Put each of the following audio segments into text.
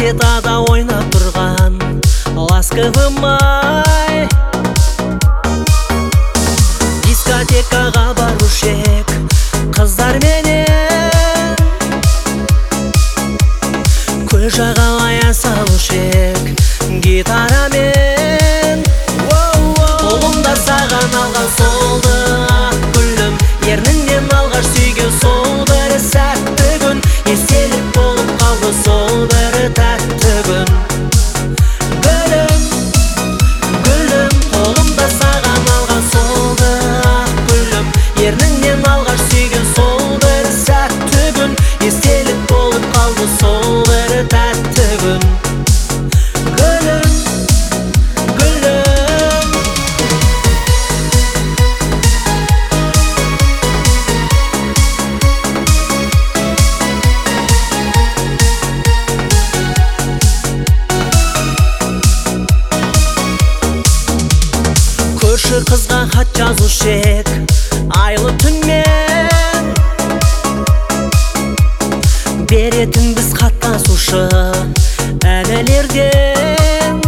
кассетада ойнап тұрған ласковый май. Дискотекаға барушы ек қыздар менен, көл жағалай ән салушы ек гитарамен. Қолымда саған алған солды ақ гүлім, ерніңнен алғаш сүйген сол бір сәтті күн, естелік болып қалды сол бір тәтті күн. Гүлім, гүлім, қолымда саған алған солды ақ гүлім, ерніңнен алғаш сүйген сол бір сәтті күн, естелік болып қалды сол бір тәтті күн. Көрші қызға хат жазушы ек айлы түнмен, беретін біз хаттасушы әнелерден.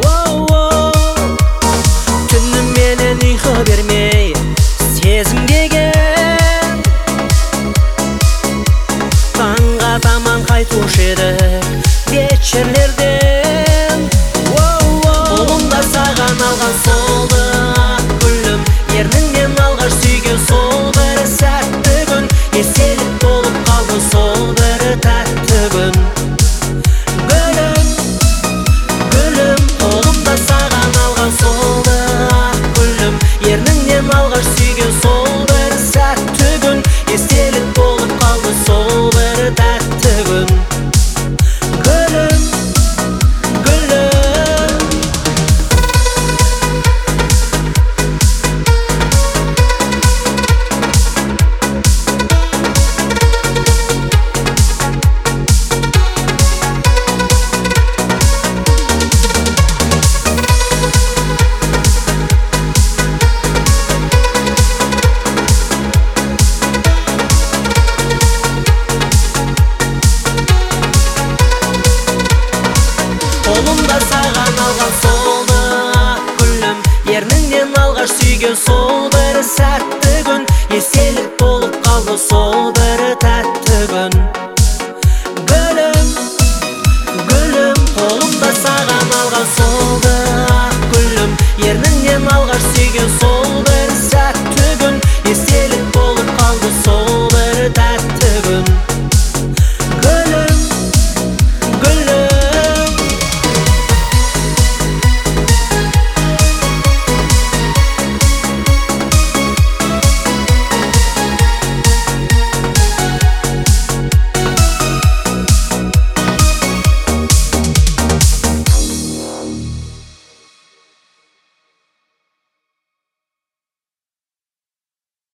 Түніменен ұйқы бермей сезім деген, таңға таман қайтушы едік вечерлерден. Қолымда саған алған солды ақ гүлім, ерніңнен алғаш сүйген сол бір сәтті күн, естелік болып қалды сол бір тәтті күн. Гүлім, гүлім, қолымда саған алған солды ақ гүлім, ерніңнен алғаш сүйген сол бір сәтті күн, естелік болып қалды сол бір тәтті күн. Гүлім, қолымда саған алған солды ақ гүлім, ерніңнен алғаш сүйген сол бір сәтті күн, естелік болып қалды сол